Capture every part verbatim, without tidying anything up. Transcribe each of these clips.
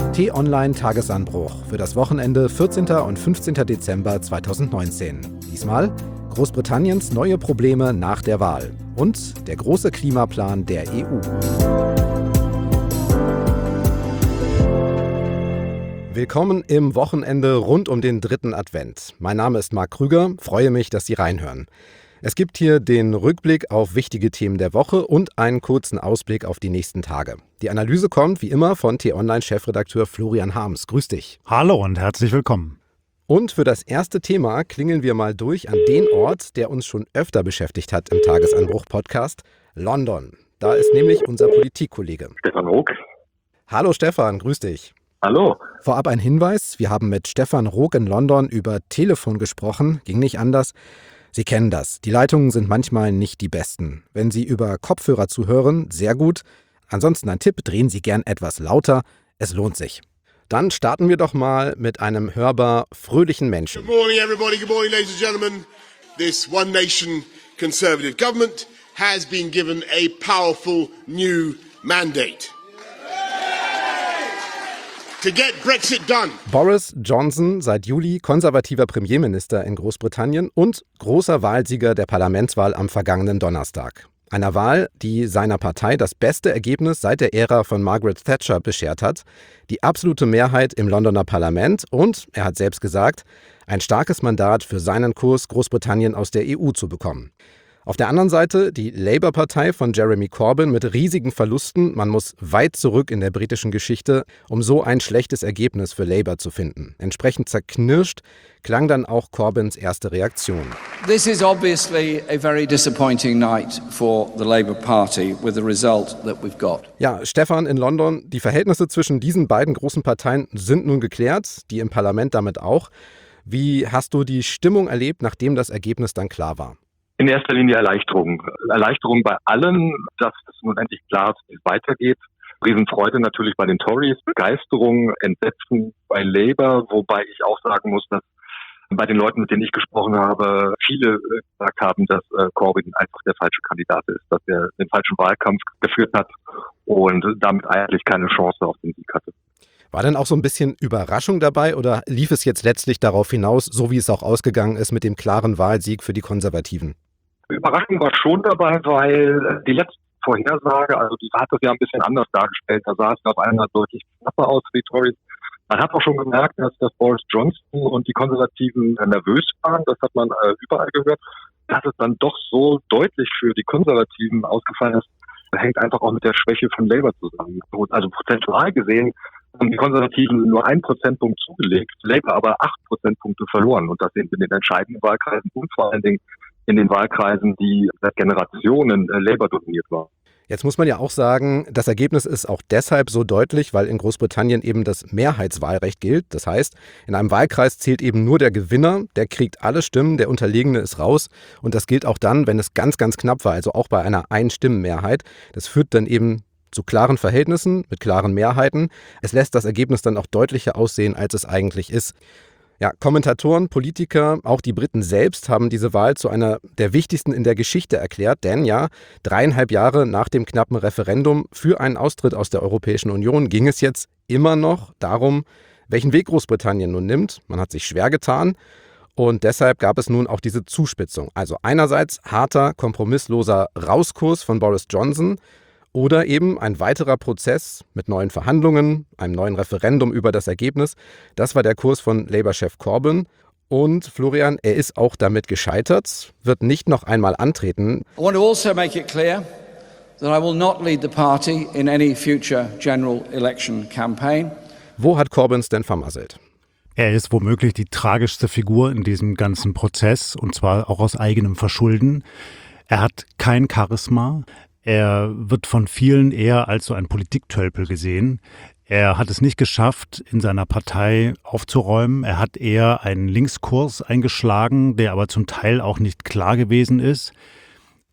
T-Online-Tagesanbruch für das Wochenende vierzehnten und fünfzehnten Dezember zweitausendneunzehn. Diesmal Großbritanniens neue Probleme nach der Wahl und der große Klimaplan der E U. Willkommen im Wochenende rund um den dritten Advent. Mein Name ist Marc Krüger, freue mich, dass Sie reinhören. Es gibt hier den Rückblick auf wichtige Themen der Woche und einen kurzen Ausblick auf die nächsten Tage. Die Analyse kommt wie immer von T-Online-Chefredakteur Florian Harms. Grüß dich. Hallo und herzlich willkommen. Und für das erste Thema klingeln wir mal durch an den Ort, der uns schon öfter beschäftigt hat im Tagesanbruch-Podcast, London. Da ist nämlich unser Politikkollege Stefan Rook. Hallo Stefan, grüß dich. Hallo. Vorab ein Hinweis, wir haben mit Stefan Rook in London über Telefon gesprochen, ging nicht anders. Sie kennen das, die Leitungen sind manchmal nicht die besten. Wenn Sie über Kopfhörer zuhören, sehr gut. Ansonsten ein Tipp, drehen Sie gern etwas lauter, es lohnt sich. Dann starten wir doch mal mit einem hörbar fröhlichen Menschen. Good morning everybody, good morning ladies and gentlemen. This One Nation Conservative government has been given a powerful new mandate. To get Brexit done. Boris Johnson, seit Juli konservativer Premierminister in Großbritannien und großer Wahlsieger der Parlamentswahl am vergangenen Donnerstag. Einer Wahl, die seiner Partei das beste Ergebnis seit der Ära von Margaret Thatcher beschert hat, die absolute Mehrheit im Londoner Parlament und, er hat selbst gesagt, ein starkes Mandat für seinen Kurs, Großbritannien aus der E U zu bekommen. Auf der anderen Seite die Labour-Partei von Jeremy Corbyn mit riesigen Verlusten. Man muss weit zurück in der britischen Geschichte, um so ein schlechtes Ergebnis für Labour zu finden. Entsprechend zerknirscht klang dann auch Corbyns erste Reaktion. This is obviously a very disappointing night for the Labour Party with the result that we've got. Ja, Stefan in London, die Verhältnisse zwischen diesen beiden großen Parteien sind nun geklärt, die im Parlament damit auch. Wie hast du die Stimmung erlebt, nachdem das Ergebnis dann klar war? In erster Linie Erleichterung. Erleichterung bei allen, dass es nun endlich klar ist, wie es weitergeht. Riesenfreude natürlich bei den Tories, Begeisterung, Entsetzen bei Labour, wobei ich auch sagen muss, dass bei den Leuten, mit denen ich gesprochen habe, viele gesagt haben, dass äh, Corbyn einfach der falsche Kandidat ist, dass er den falschen Wahlkampf geführt hat und damit eigentlich keine Chance auf den Sieg hatte. War denn auch so ein bisschen Überraschung dabei oder lief es jetzt letztlich darauf hinaus, so wie es auch ausgegangen ist mit dem klaren Wahlsieg für die Konservativen? Überraschung war schon dabei, weil die letzte Vorhersage, also die hat das ja ein bisschen anders dargestellt. Da sah es auf einmal deutlich knapper aus für die Tories. Man hat auch schon gemerkt, dass, dass Boris Johnson und die Konservativen nervös waren. Das hat man äh, überall gehört. Dass es dann doch so deutlich für die Konservativen ausgefallen ist, hängt einfach auch mit der Schwäche von Labour zusammen. Also prozentual gesehen haben die Konservativen nur einen Prozentpunkt zugelegt, Labour aber acht Prozentpunkte verloren. Und das sind in den entscheidenden Wahlkreisen und vor allen Dingen in den Wahlkreisen, die seit Generationen äh, Labour dominiert waren. Jetzt muss man ja auch sagen, das Ergebnis ist auch deshalb so deutlich, weil in Großbritannien eben das Mehrheitswahlrecht gilt. Das heißt, in einem Wahlkreis zählt eben nur der Gewinner, der kriegt alle Stimmen, der Unterlegene ist raus. Und das gilt auch dann, wenn es ganz, ganz knapp war, also auch bei einer Einstimmenmehrheit. Das führt dann eben zu klaren Verhältnissen mit klaren Mehrheiten. Es lässt das Ergebnis dann auch deutlicher aussehen, als es eigentlich ist. Ja, Kommentatoren, Politiker, auch die Briten selbst haben diese Wahl zu einer der wichtigsten in der Geschichte erklärt, denn ja, dreieinhalb Jahre nach dem knappen Referendum für einen Austritt aus der Europäischen Union ging es jetzt immer noch darum, welchen Weg Großbritannien nun nimmt. Man hat sich schwer getan und deshalb gab es nun auch diese Zuspitzung. Also einerseits harter, kompromissloser Rauskurs von Boris Johnson, oder eben ein weiterer Prozess mit neuen Verhandlungen, einem neuen Referendum über das Ergebnis. Das war der Kurs von Labour-Chef Corbyn. Und Florian, er ist auch damit gescheitert, wird nicht noch einmal antreten. I want to also make it clear that I will not lead the party in any future general election campaign. Wo hat Corbyn's denn vermasselt? Er ist womöglich die tragischste Figur in diesem ganzen Prozess und zwar auch aus eigenem Verschulden. Er hat kein Charisma. Er wird von vielen eher als so ein Politiktölpel gesehen. Er hat es nicht geschafft, in seiner Partei aufzuräumen. Er hat eher einen Linkskurs eingeschlagen, der aber zum Teil auch nicht klar gewesen ist.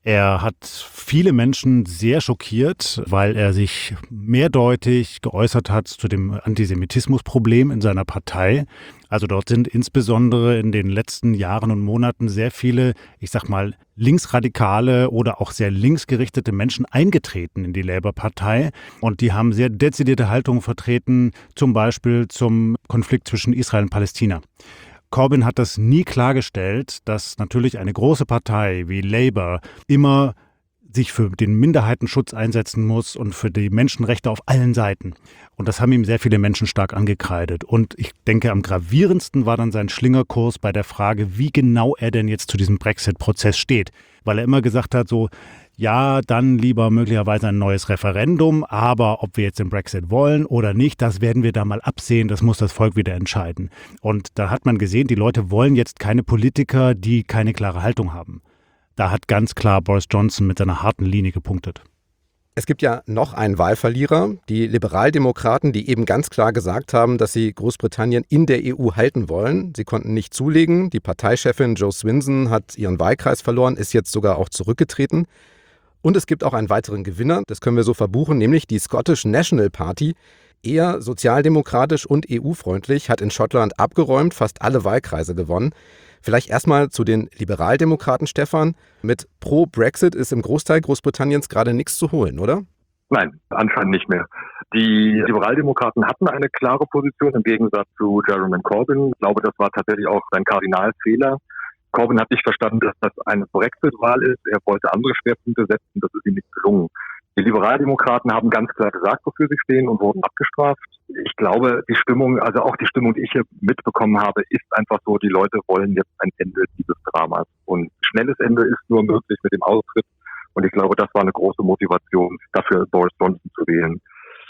Er hat viele Menschen sehr schockiert, weil er sich mehrdeutig geäußert hat zu dem Antisemitismusproblem in seiner Partei. Also dort sind insbesondere in den letzten Jahren und Monaten sehr viele, ich sag mal, linksradikale oder auch sehr linksgerichtete Menschen eingetreten in die Labour-Partei. Und die haben sehr dezidierte Haltungen vertreten, zum Beispiel zum Konflikt zwischen Israel und Palästina. Corbyn hat das nie klargestellt, dass natürlich eine große Partei wie Labour immer sich für den Minderheitenschutz einsetzen muss und für die Menschenrechte auf allen Seiten. Und das haben ihm sehr viele Menschen stark angekreidet. Und ich denke, am gravierendsten war dann sein Schlingerkurs bei der Frage, wie genau er denn jetzt zu diesem Brexit-Prozess steht. Weil er immer gesagt hat, so, ja, dann lieber möglicherweise ein neues Referendum, aber ob wir jetzt den Brexit wollen oder nicht, das werden wir da mal absehen, das muss das Volk wieder entscheiden. Und da hat man gesehen, die Leute wollen jetzt keine Politiker, die keine klare Haltung haben. Da hat ganz klar Boris Johnson mit seiner harten Linie gepunktet. Es gibt ja noch einen Wahlverlierer, die Liberaldemokraten, die eben ganz klar gesagt haben, dass sie Großbritannien in der E U halten wollen. Sie konnten nicht zulegen. Die Parteichefin Jo Swinson hat ihren Wahlkreis verloren, ist jetzt sogar auch zurückgetreten. Und es gibt auch einen weiteren Gewinner, das können wir so verbuchen, nämlich die Scottish National Party. Eher sozialdemokratisch und E U-freundlich, hat in Schottland abgeräumt, fast alle Wahlkreise gewonnen. Vielleicht erstmal zu den Liberaldemokraten, Stefan. Mit Pro-Brexit ist im Großteil Großbritanniens gerade nichts zu holen, oder? Nein, anscheinend nicht mehr. Die Liberaldemokraten hatten eine klare Position im Gegensatz zu Jeremy Corbyn. Ich glaube, das war tatsächlich auch ein Kardinalfehler. Corbyn hat nicht verstanden, dass das eine Brexit-Wahl ist. Er wollte andere Schwerpunkte setzen, das ist ihm nicht gelungen. Die Liberaldemokraten haben ganz klar gesagt, wofür sie stehen und wurden abgestraft. Ich glaube, die Stimmung, also auch die Stimmung, die ich hier mitbekommen habe, ist einfach so, die Leute wollen jetzt ein Ende dieses Dramas. Und schnelles Ende ist nur möglich mit dem Austritt. Und ich glaube, das war eine große Motivation dafür, Boris Johnson zu wählen.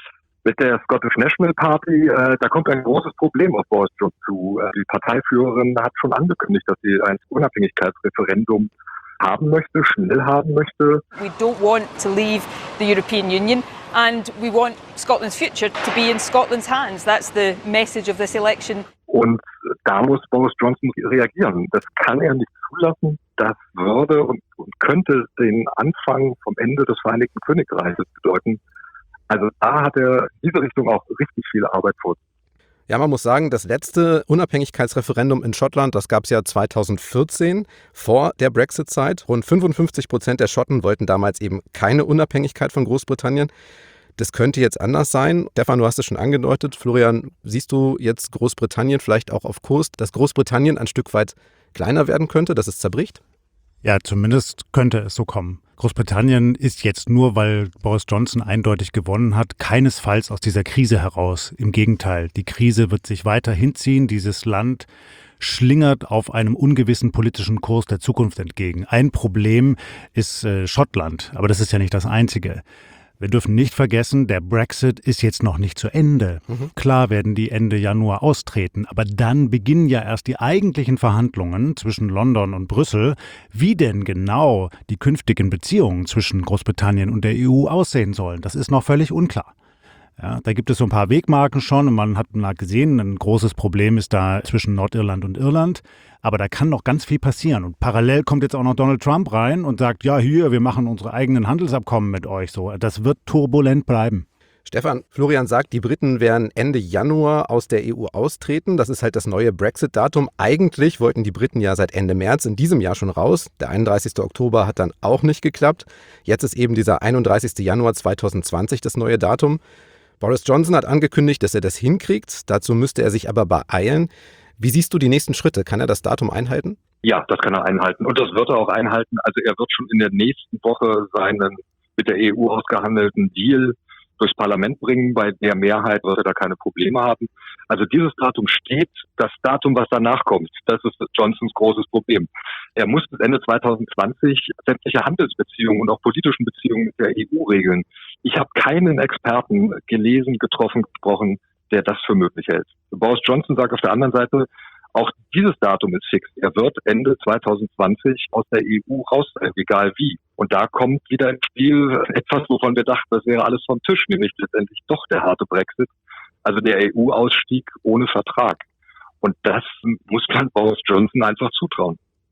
Mit der Scottish National Party, äh, da kommt ein großes Problem auf Boris Johnson zu. Äh, die Parteiführerin hat schon angekündigt, dass sie ein Unabhängigkeitsreferendum haben möchte, schnell haben möchte. We don't want to leave the European Union and we want Scotland's future to be in Scotland's hands. That's the message of this election. Und da muss Boris Johnson reagieren. Das kann er nicht zulassen. Das würde und, und könnte den Anfang vom Ende des Vereinigten Königreiches bedeuten. Also da hat er in diese Richtung auch richtig viel Arbeit vor. Ja, man muss sagen, das letzte Unabhängigkeitsreferendum in Schottland, das gab es ja zweitausendvierzehn, vor der Brexit-Zeit. Rund fünfundfünfzig Prozent der Schotten wollten damals eben keine Unabhängigkeit von Großbritannien. Das könnte jetzt anders sein. Stefan, du hast es schon angedeutet. Florian, siehst du jetzt Großbritannien vielleicht auch auf Kurs, dass Großbritannien ein Stück weit kleiner werden könnte, dass es zerbricht? Ja, zumindest könnte es so kommen. Großbritannien ist jetzt nur, weil Boris Johnson eindeutig gewonnen hat, keinesfalls aus dieser Krise heraus. Im Gegenteil, die Krise wird sich weiter hinziehen. Dieses Land schlingert auf einem ungewissen politischen Kurs der Zukunft entgegen. Ein Problem ist äh, Schottland, aber das ist ja nicht das einzige. Wir dürfen nicht vergessen, der Brexit ist jetzt noch nicht zu Ende. Mhm. Klar werden die Ende Januar austreten, aber dann beginnen ja erst die eigentlichen Verhandlungen zwischen London und Brüssel, wie denn genau die künftigen Beziehungen zwischen Großbritannien und der E U aussehen sollen. Das ist noch völlig unklar. Ja, da gibt es so ein paar Wegmarken schon und man hat mal gesehen, ein großes Problem ist da zwischen Nordirland und Irland. Aber da kann noch ganz viel passieren. Und parallel kommt jetzt auch noch Donald Trump rein und sagt, ja, hier, wir machen unsere eigenen Handelsabkommen mit euch. So, das wird turbulent bleiben. Stefan, Florian sagt, die Briten werden Ende Januar aus der E U austreten. Das ist halt das neue Brexit-Datum. Eigentlich wollten die Briten ja seit Ende März in diesem Jahr schon raus. Der einunddreißigste Oktober hat dann auch nicht geklappt. Jetzt ist eben dieser einunddreißigste Januar zweitausendzwanzig das neue Datum. Boris Johnson hat angekündigt, dass er das hinkriegt. Dazu müsste er sich aber beeilen. Wie siehst du die nächsten Schritte? Kann er das Datum einhalten? Ja, das kann er einhalten. Und das wird er auch einhalten. Also er wird schon in der nächsten Woche seinen mit der E U ausgehandelten Deal durchs Parlament bringen. Bei der Mehrheit wird er da keine Probleme haben. Also dieses Datum steht. Das Datum, was danach kommt, das ist Johnsons großes Problem. Er muss bis Ende zweitausendzwanzig sämtliche Handelsbeziehungen und auch politischen Beziehungen mit der E U regeln. Ich habe keinen Experten gelesen, getroffen, gesprochen, der das für möglich hält. Boris Johnson sagt auf der anderen Seite, auch dieses Datum ist fix. Er wird Ende zweitausendzwanzig aus der E U raus sein, egal wie. Und da kommt wieder ins Spiel etwas, wovon wir dachten, das wäre alles vom Tisch, nämlich letztendlich doch der harte Brexit, also der E U-Ausstieg ohne Vertrag. Und das muss man Boris Johnson einfach zutrauen.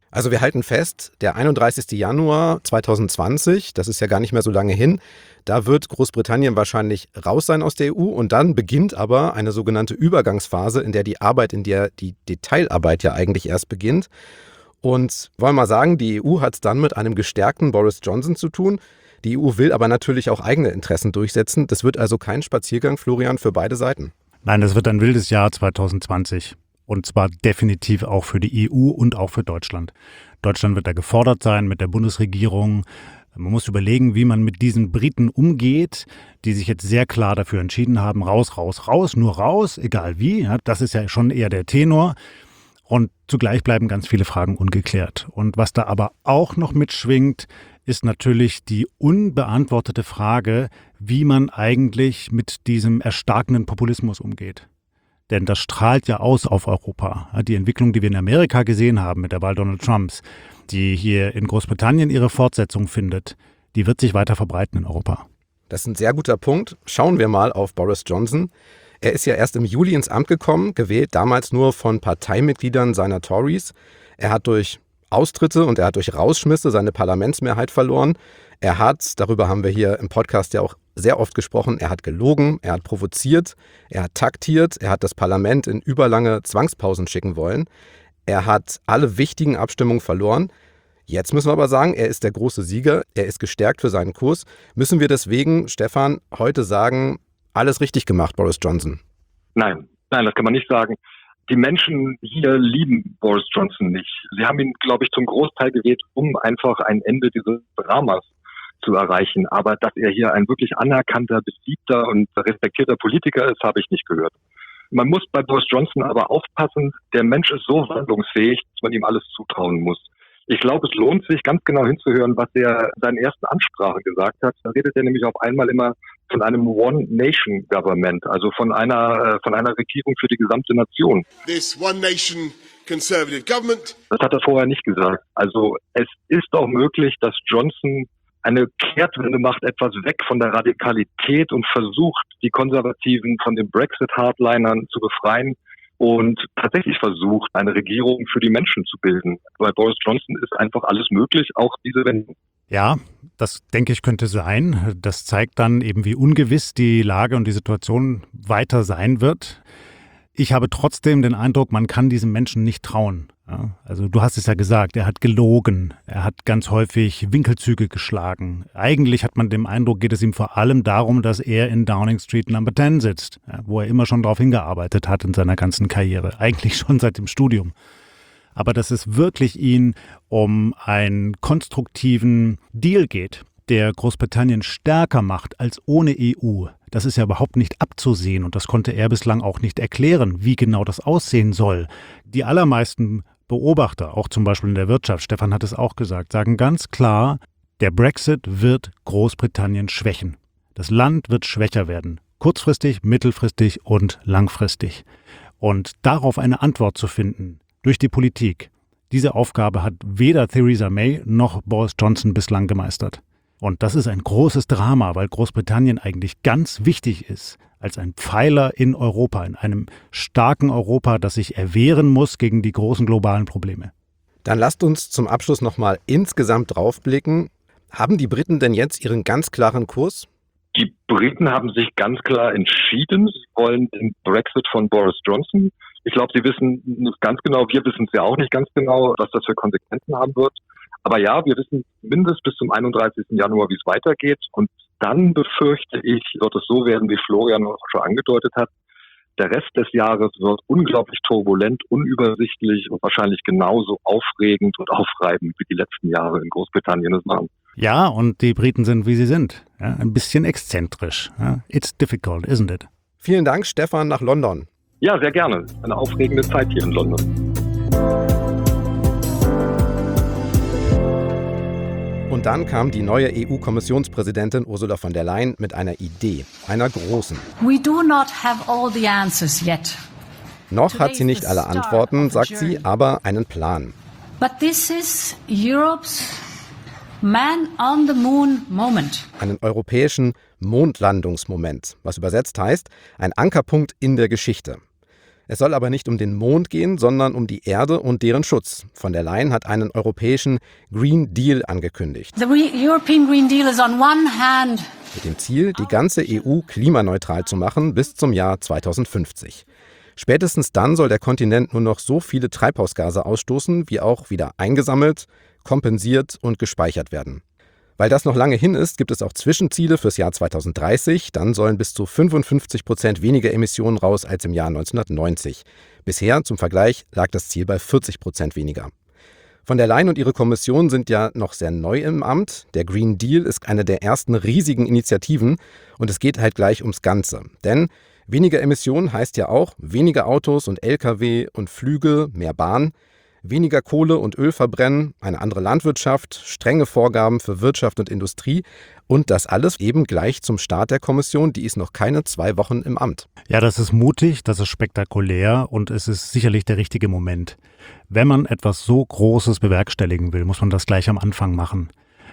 Also wir halten fest, der einunddreißigsten Januar zweitausendzwanzig, das ist ja gar nicht mehr so lange hin, da wird Großbritannien wahrscheinlich raus sein aus der E U und dann beginnt aber eine sogenannte Übergangsphase, in der die Arbeit, in der die Detailarbeit ja eigentlich erst beginnt. Und wollen wir mal sagen, die E U hat es dann mit einem gestärkten Boris Johnson zu tun. Die E U will aber natürlich auch eigene Interessen durchsetzen. Das wird also kein Spaziergang, Florian, für beide Seiten. Nein, das wird ein wildes Jahr zweitausendzwanzig. Und zwar definitiv auch für die E U und auch für Deutschland. Deutschland wird da gefordert sein mit der Bundesregierung. Man muss überlegen, wie man mit diesen Briten umgeht, die sich jetzt sehr klar dafür entschieden haben, raus, raus, raus, nur raus, egal wie. Ja, das ist ja schon eher der Tenor. Und zugleich bleiben ganz viele Fragen ungeklärt. Und was da aber auch noch mitschwingt, ist natürlich die unbeantwortete Frage, wie man eigentlich mit diesem erstarkenden Populismus umgeht. Denn das strahlt ja aus auf Europa. Die Entwicklung, die wir in Amerika gesehen haben mit der Wahl Donald Trumps, die hier in Großbritannien ihre Fortsetzung findet, die wird sich weiter verbreiten in Europa. Das ist ein sehr guter Punkt. Schauen wir mal auf Boris Johnson. Er ist ja erst im Juli ins Amt gekommen, gewählt damals nur von Parteimitgliedern seiner Tories. Er hat durch Austritte und er hat durch Rausschmisse seine Parlamentsmehrheit verloren. Er hat, darüber haben wir hier im Podcast ja auch sehr oft gesprochen, er hat gelogen, er hat provoziert, er hat taktiert, er hat das Parlament in überlange Zwangspausen schicken wollen. Er hat alle wichtigen Abstimmungen verloren. Jetzt müssen wir aber sagen, er ist der große Sieger, er ist gestärkt für seinen Kurs. Müssen wir deswegen, Stefan, heute sagen, alles richtig gemacht, Boris Johnson? Nein, nein, das kann man nicht sagen. Die Menschen hier lieben Boris Johnson nicht. Sie haben ihn, glaube ich, zum Großteil gewählt, um einfach ein Ende dieses Dramas zu erreichen. Aber dass er hier ein wirklich anerkannter, beliebter und respektierter Politiker ist, habe ich nicht gehört. Man muss bei Boris Johnson aber aufpassen, der Mensch ist so wandlungsfähig, dass man ihm alles zutrauen muss. Ich glaube, es lohnt sich, ganz genau hinzuhören, was er in seinen ersten Ansprachen gesagt hat. Da redet er nämlich auf einmal immer von einem One-Nation-Government, also von einer, von einer Regierung für die gesamte Nation. This One-Nation Conservative Government. Das hat er vorher nicht gesagt. Also es ist auch möglich, dass Johnson eine Kehrtwende macht, etwas weg von der Radikalität und versucht, die Konservativen von den Brexit-Hardlinern zu befreien und tatsächlich versucht, eine Regierung für die Menschen zu bilden. Bei Boris Johnson ist einfach alles möglich, auch diese Wendung. Ja, das denke ich könnte sein. Das zeigt dann eben, wie ungewiss die Lage und die Situation weiter sein wird. Ich habe trotzdem den Eindruck, man kann diesem Menschen nicht trauen. Ja, also du hast es ja gesagt, er hat gelogen, er hat ganz häufig Winkelzüge geschlagen. Eigentlich hat man den Eindruck, geht es ihm vor allem darum, dass er in Downing Street Number zehn sitzt, ja, wo er immer schon darauf hingearbeitet hat in seiner ganzen Karriere, eigentlich schon seit dem Studium. Aber dass es wirklich ihn um einen konstruktiven Deal geht, der Großbritannien stärker macht als ohne E U, das ist ja überhaupt nicht abzusehen und das konnte er bislang auch nicht erklären, wie genau das aussehen soll. Die allermeisten Beobachter, auch zum Beispiel in der Wirtschaft, Stefan hat es auch gesagt, sagen ganz klar, der Brexit wird Großbritannien schwächen. Das Land wird schwächer werden, kurzfristig, mittelfristig und langfristig. Und darauf eine Antwort zu finden durch die Politik, diese Aufgabe hat weder Theresa May noch Boris Johnson bislang gemeistert. Und das ist ein großes Drama, weil Großbritannien eigentlich ganz wichtig ist als ein Pfeiler in Europa, in einem starken Europa, das sich erwehren muss gegen die großen globalen Probleme. Dann lasst uns zum Abschluss nochmal insgesamt draufblicken. Haben die Briten denn jetzt ihren ganz klaren Kurs? Die Briten haben sich ganz klar entschieden. Sie wollen den Brexit von Boris Johnson. Ich glaube, sie wissen nicht ganz genau, wir wissen es ja auch nicht ganz genau, was das für Konsequenzen haben wird. Aber ja, wir wissen mindestens bis zum einunddreißigsten Januar, wie es weitergeht. Und dann befürchte ich, wird es so werden, wie Florian auch schon angedeutet hat. Der Rest des Jahres wird unglaublich turbulent, unübersichtlich und wahrscheinlich genauso aufregend und aufreibend wie die letzten Jahre in Großbritannien es waren. Ja, und die Briten sind, wie sie sind. Ja, ein bisschen exzentrisch. Ja, it's difficult, isn't it? Vielen Dank, Stefan, nach London. Ja, sehr gerne. Eine aufregende Zeit hier in London. Und dann kam die neue E U-Kommissionspräsidentin Ursula von der Leyen mit einer Idee, einer großen. We do not have all the answers yet. Noch hat sie nicht alle Antworten, sagt sie, aber einen Plan. But this is Europe's Man on the Moon Moment. Einen europäischen Mondlandungsmoment, was übersetzt heißt, ein Ankerpunkt in der Geschichte. Es soll aber nicht um den Mond gehen, sondern um die Erde und deren Schutz. Von der Leyen hat einen europäischen Green Deal angekündigt. The Re- European Green Deal is on one hand Mit dem Ziel, die ganze E U klimaneutral zu machen bis zum Jahr zweitausendfünfzig. Spätestens dann soll der Kontinent nur noch so viele Treibhausgase ausstoßen, wie auch wieder eingesammelt, kompensiert und gespeichert werden. Weil das noch lange hin ist, gibt es auch Zwischenziele fürs Jahr zweitausenddreißig. Dann sollen bis zu fünfundfünfzig Prozent weniger Emissionen raus als im Jahr neunzehnhundertneunzig. Bisher, zum Vergleich, lag das Ziel bei vierzig Prozent weniger. Von der Leyen und ihre Kommission sind ja noch sehr neu im Amt. Der Green Deal ist eine der ersten riesigen Initiativen und es geht halt gleich ums Ganze. Denn weniger Emissionen heißt ja auch weniger Autos und L K W und Flüge, mehr Bahn. Weniger Kohle und Öl verbrennen, eine andere Landwirtschaft, strenge Vorgaben für Wirtschaft und Industrie und das alles eben gleich zum Start der Kommission, die ist noch keine zwei Wochen im Amt. Ja, das ist mutig, das ist spektakulär und es ist sicherlich der richtige Moment. Wenn man etwas so Großes bewerkstelligen will, muss man das gleich am Anfang machen,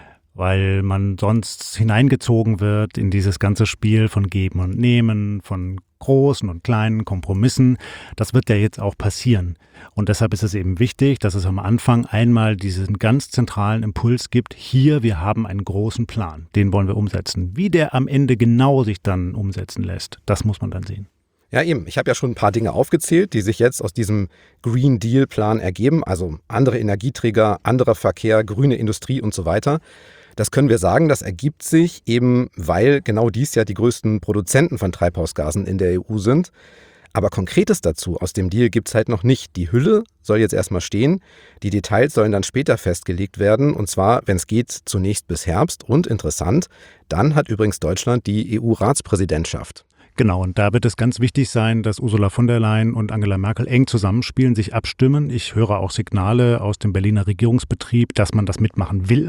weil man sonst hineingezogen wird in dieses ganze Spiel von Geben und Nehmen, von großen und kleinen Kompromissen. Das wird ja jetzt auch passieren. Und deshalb ist es eben wichtig, dass es am Anfang einmal diesen ganz zentralen Impuls gibt, hier, wir haben einen großen Plan, den wollen wir umsetzen. Wie der am Ende genau sich dann umsetzen lässt, das muss man dann sehen. Ja eben, ich habe ja schon ein paar Dinge aufgezählt, die sich jetzt aus diesem Green Deal-Plan ergeben, also andere Energieträger, anderer Verkehr, grüne Industrie und so weiter. Das können wir sagen, das ergibt sich eben, weil genau dies ja die größten Produzenten von Treibhausgasen in der E U sind. Aber Konkretes dazu aus dem Deal gibt es halt noch nicht. Die Hülle soll jetzt erstmal stehen, die Details sollen dann später festgelegt werden und zwar, wenn es geht, zunächst bis Herbst und interessant, dann hat übrigens Deutschland die E U-Ratspräsidentschaft. Genau, und da wird es ganz wichtig sein, dass Ursula von der Leyen und Angela Merkel eng zusammenspielen, sich abstimmen. Ich höre auch Signale aus dem Berliner Regierungsbetrieb, dass man das mitmachen will.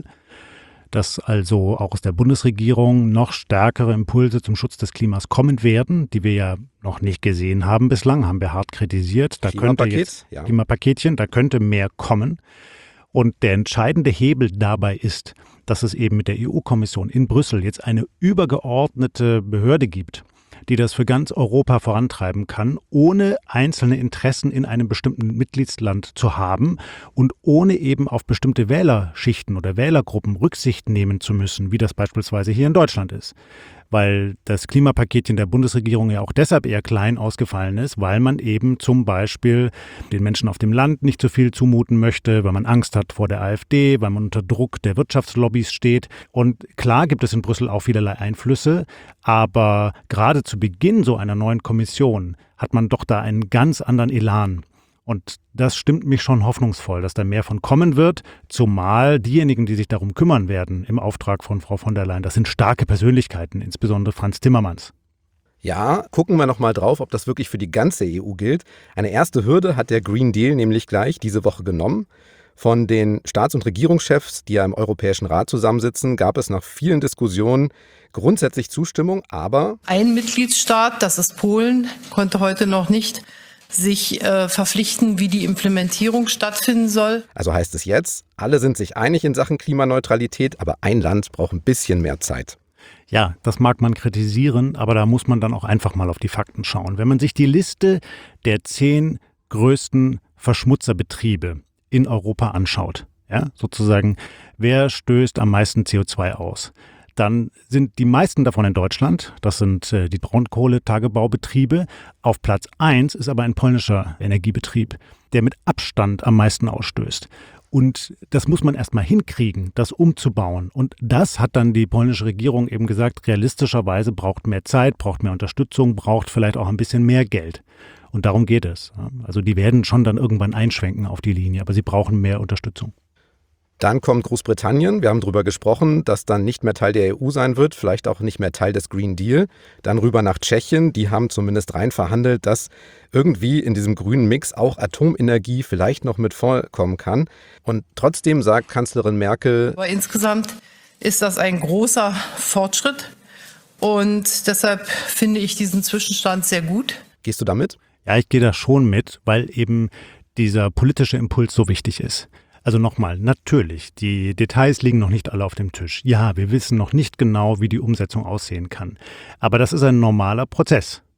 Dass also auch aus der Bundesregierung noch stärkere Impulse zum Schutz des Klimas kommen werden, die wir ja noch nicht gesehen haben bislang, haben wir hart kritisiert. Da könnte jetzt ja. Klimapaketchen, da könnte mehr kommen. Und der entscheidende Hebel dabei ist, dass es eben mit der E U-Kommission in Brüssel jetzt eine übergeordnete Behörde gibt, die das für ganz Europa vorantreiben kann, ohne einzelne Interessen in einem bestimmten Mitgliedsland zu haben und ohne eben auf bestimmte Wählerschichten oder Wählergruppen Rücksicht nehmen zu müssen, wie das beispielsweise hier in Deutschland ist. Weil das Klimapaketchen der Bundesregierung ja auch deshalb eher klein ausgefallen ist, weil man eben zum Beispiel den Menschen auf dem Land nicht so viel zumuten möchte, weil man Angst hat vor der AfD, weil man unter Druck der Wirtschaftslobbys steht. Und klar gibt es in Brüssel auch vielerlei Einflüsse, aber gerade zu Beginn so einer neuen Kommission hat man doch da einen ganz anderen Elan. Und das stimmt mich schon hoffnungsvoll, dass da mehr von kommen wird, zumal diejenigen, die sich darum kümmern werden, im Auftrag von Frau von der Leyen, das sind starke Persönlichkeiten, insbesondere Franz Timmermans. Ja, gucken wir noch mal drauf, ob das wirklich für die ganze E U gilt. Eine erste Hürde hat der Green Deal nämlich gleich diese Woche genommen. Von den Staats- und Regierungschefs, die ja im Europäischen Rat zusammensitzen, gab es nach vielen Diskussionen grundsätzlich Zustimmung, aber ein Mitgliedstaat, das ist Polen, konnte heute noch nicht sich äh, verpflichten, wie die Implementierung stattfinden soll. Also heißt es jetzt, alle sind sich einig in Sachen Klimaneutralität, aber ein Land braucht ein bisschen mehr Zeit. Ja, das mag man kritisieren, aber da muss man dann auch einfach mal auf die Fakten schauen. Wenn man sich die Liste der zehn größten Verschmutzerbetriebe in Europa anschaut, ja, sozusagen, wer stößt am meisten C O zwei aus? Dann sind die meisten davon in Deutschland, das sind äh, die Braunkohletagebaubetriebe. Auf Platz eins ist aber ein polnischer Energiebetrieb, der mit Abstand am meisten ausstößt. Und das muss man erstmal hinkriegen, das umzubauen. Und das hat dann die polnische Regierung eben gesagt, realistischerweise braucht mehr Zeit, braucht mehr Unterstützung, braucht vielleicht auch ein bisschen mehr Geld. Und darum geht es. Also die werden schon dann irgendwann einschwenken auf die Linie, aber sie brauchen mehr Unterstützung. Dann kommt Großbritannien. Wir haben darüber gesprochen, dass dann nicht mehr Teil der E U sein wird, vielleicht auch nicht mehr Teil des Green Deal. Dann rüber nach Tschechien. Die haben zumindest rein verhandelt, dass irgendwie in diesem grünen Mix auch Atomenergie vielleicht noch mit vorkommen kann. Und trotzdem sagt Kanzlerin Merkel, aber insgesamt ist das ein großer Fortschritt und deshalb finde ich diesen Zwischenstand sehr gut. Gehst du damit? Ja, ich gehe da schon mit, weil eben dieser politische Impuls so wichtig ist. Also nochmal, natürlich, die Details liegen noch nicht alle auf dem Tisch. Ja, wir wissen noch nicht genau, wie die Umsetzung aussehen kann. Aber das ist ein normaler Prozess.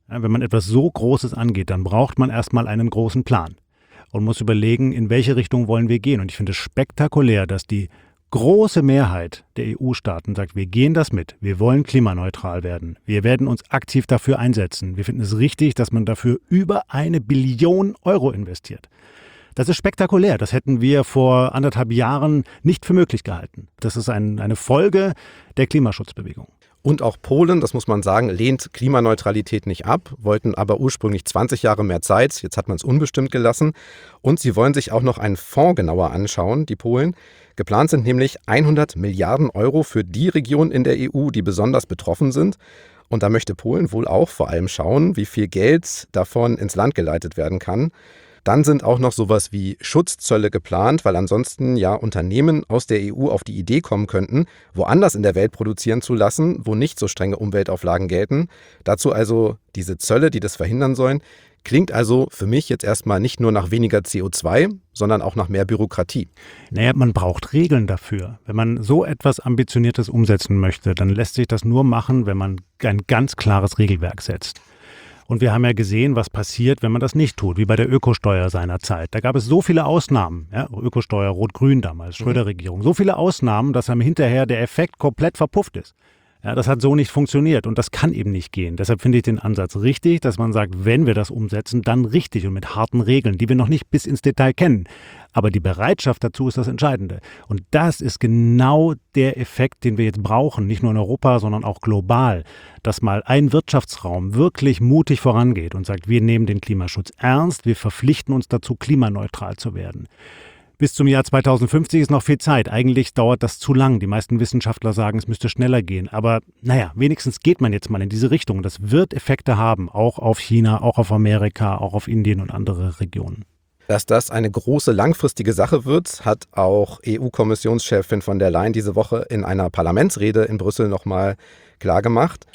Ja, wenn man etwas so Großes angeht, dann braucht man erstmal einen großen Plan und muss überlegen, in welche Richtung wollen wir gehen. Und ich finde es spektakulär, dass die große Mehrheit der E U-Staaten sagt, wir gehen das mit, wir wollen klimaneutral werden, wir werden uns aktiv dafür einsetzen. Wir finden es richtig, dass man dafür über eine Billion Euro investiert. Das ist spektakulär, das hätten wir vor anderthalb Jahren nicht für möglich gehalten. Das ist ein, eine Folge der Klimaschutzbewegung. Und auch Polen, das muss man sagen, lehnt Klimaneutralität nicht ab, wollten aber ursprünglich zwanzig Jahre mehr Zeit, jetzt hat man es unbestimmt gelassen. Und sie wollen sich auch noch einen Fonds genauer anschauen, die Polen. Geplant sind nämlich hundert Milliarden Euro für die Regionen in der E U, die besonders betroffen sind. Und da möchte Polen wohl auch vor allem schauen, wie viel Geld davon ins Land geleitet werden kann. Dann sind auch noch sowas wie Schutzzölle geplant, weil ansonsten ja Unternehmen aus der E U auf die Idee kommen könnten, woanders in der Welt produzieren zu lassen, wo nicht so strenge Umweltauflagen gelten. Dazu also diese Zölle, die das verhindern sollen. Klingt also für mich jetzt erstmal nicht nur nach weniger C O zwei, sondern auch nach mehr Bürokratie. Naja, man braucht Regeln dafür. Wenn man so etwas Ambitioniertes umsetzen möchte, dann lässt sich das nur machen, wenn man ein ganz klares Regelwerk setzt. Und wir haben ja gesehen, was passiert, wenn man das nicht tut, wie bei der Ökosteuer seinerzeit. Da gab es so viele Ausnahmen, ja, Ökosteuer Rot-Grün damals, Schröder-Regierung, so viele Ausnahmen, dass am hinterher der Effekt komplett verpufft ist. Ja, das hat so nicht funktioniert und das kann eben nicht gehen. Deshalb finde ich den Ansatz richtig, dass man sagt, wenn wir das umsetzen, dann richtig und mit harten Regeln, die wir noch nicht bis ins Detail kennen. Aber die Bereitschaft dazu ist das Entscheidende. Und das ist genau der Effekt, den wir jetzt brauchen, nicht nur in Europa, sondern auch global, dass mal ein Wirtschaftsraum wirklich mutig vorangeht und sagt, wir nehmen den Klimaschutz ernst, wir verpflichten uns dazu, klimaneutral zu werden. Bis zum Jahr zweitausendfünfzig ist noch viel Zeit. Eigentlich dauert das zu lang. Die meisten Wissenschaftler sagen, es müsste schneller gehen. Aber naja, wenigstens geht man jetzt mal in diese Richtung. Das wird Effekte haben, auch auf China, auch auf Amerika, auch auf Indien und andere Regionen. Dass das eine große langfristige Sache wird, hat auch E U-Kommissionschefin von der Leyen diese Woche in einer Parlamentsrede in Brüssel nochmal klargemacht.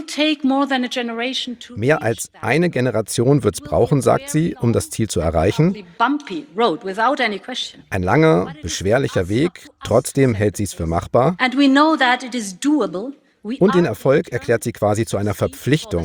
Mehr als eine Generation wird es brauchen, sagt sie, um das Ziel zu erreichen. Ein langer, beschwerlicher Weg, trotzdem hält sie es für machbar. Und den Erfolg erklärt sie quasi zu einer Verpflichtung.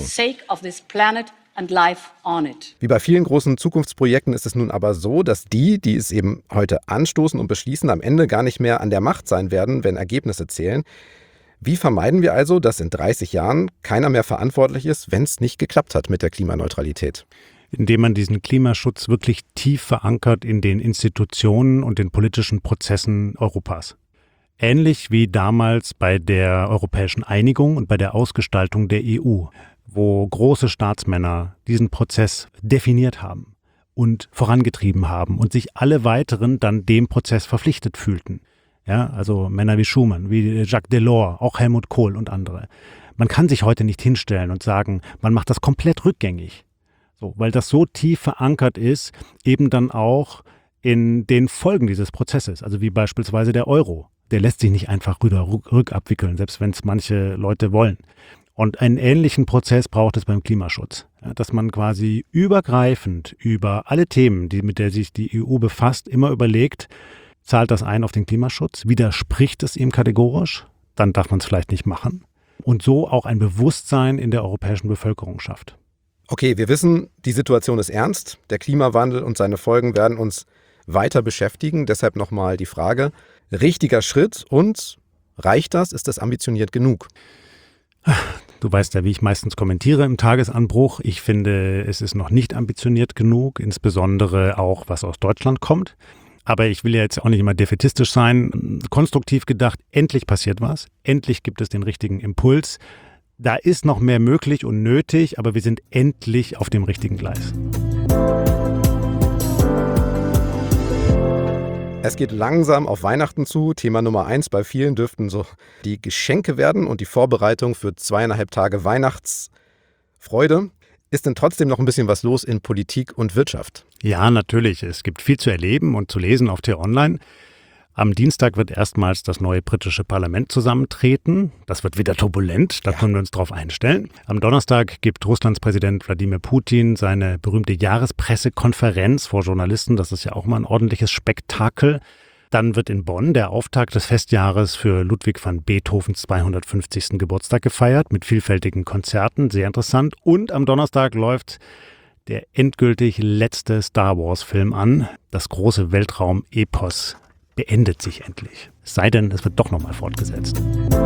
Wie bei vielen großen Zukunftsprojekten ist es nun aber so, dass die, die es eben heute anstoßen und beschließen, am Ende gar nicht mehr an der Macht sein werden, wenn Ergebnisse zählen. Wie vermeiden wir also, dass in dreißig Jahren keiner mehr verantwortlich ist, wenn es nicht geklappt hat mit der Klimaneutralität? Indem man diesen Klimaschutz wirklich tief verankert in den Institutionen und den politischen Prozessen Europas. Ähnlich wie damals bei der europäischen Einigung und bei der Ausgestaltung der E U, wo große Staatsmänner diesen Prozess definiert haben und vorangetrieben haben und sich alle weiteren dann dem Prozess verpflichtet fühlten. Ja, also Männer wie Schuman, wie Jacques Delors, auch Helmut Kohl und andere. Man kann sich heute nicht hinstellen und sagen, man macht das komplett rückgängig. So, weil das so tief verankert ist, eben dann auch in den Folgen dieses Prozesses, also wie beispielsweise der Euro. Der lässt sich nicht einfach rüber, rückabwickeln, selbst wenn es manche Leute wollen. Und einen ähnlichen Prozess braucht es beim Klimaschutz, ja, dass man quasi übergreifend über alle Themen, die, mit der sich die E U befasst, immer überlegt, zahlt das ein auf den Klimaschutz, widerspricht es ihm kategorisch, dann darf man es vielleicht nicht machen. Und so auch ein Bewusstsein in der europäischen Bevölkerung schafft. Okay, wir wissen, die Situation ist ernst. Der Klimawandel und seine Folgen werden uns weiter beschäftigen. Deshalb nochmal die Frage, richtiger Schritt und reicht das? Ist das ambitioniert genug? Du weißt ja, wie ich meistens kommentiere im Tagesanbruch. Ich finde, es ist noch nicht ambitioniert genug, insbesondere auch, was aus Deutschland kommt. Aber ich will ja jetzt auch nicht immer defätistisch sein. Konstruktiv gedacht, endlich passiert was. Endlich gibt es den richtigen Impuls. Da ist noch mehr möglich und nötig, aber wir sind endlich auf dem richtigen Gleis. Es geht langsam auf Weihnachten zu. Thema Nummer eins bei vielen dürften so die Geschenke werden und die Vorbereitung für zweieinhalb Tage Weihnachtsfreude. Ist denn trotzdem noch ein bisschen was los in Politik und Wirtschaft? Ja, natürlich. Es gibt viel zu erleben und zu lesen auf T-Online. Am Dienstag wird erstmals das neue britische Parlament zusammentreten. Das wird wieder turbulent, da ja. können wir uns drauf einstellen. Am Donnerstag gibt Russlands Präsident Wladimir Putin seine berühmte Jahrespressekonferenz vor Journalisten. Das ist ja auch mal ein ordentliches Spektakel. Dann wird in Bonn der Auftakt des Festjahres für Ludwig van Beethovens zweihundertfünfzigsten Geburtstag gefeiert mit vielfältigen Konzerten, sehr interessant. Und am Donnerstag läuft der endgültig letzte Star-Wars-Film an. Das große Weltraum-Epos beendet sich endlich. Es sei denn, es wird doch nochmal fortgesetzt.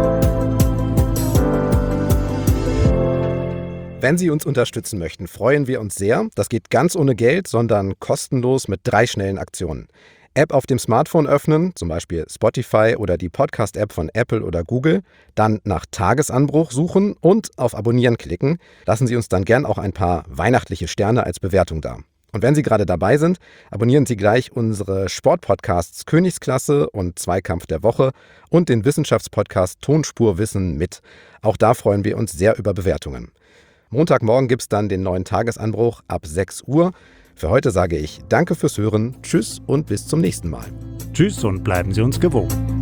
Wenn Sie uns unterstützen möchten, freuen wir uns sehr. Das geht ganz ohne Geld, sondern kostenlos mit drei schnellen Aktionen. App auf dem Smartphone öffnen, zum Beispiel Spotify oder die Podcast-App von Apple oder Google, dann nach Tagesanbruch suchen und auf Abonnieren klicken. Lassen Sie uns dann gern auch ein paar weihnachtliche Sterne als Bewertung da. Und wenn Sie gerade dabei sind, abonnieren Sie gleich unsere Sportpodcasts Königsklasse und Zweikampf der Woche und den Wissenschaftspodcast Tonspurwissen mit. Auch da freuen wir uns sehr über Bewertungen. Montagmorgen gibt es dann den neuen Tagesanbruch ab sechs Uhr. Für heute sage ich Danke fürs Hören, Tschüss und bis zum nächsten Mal. Tschüss und bleiben Sie uns gewogen.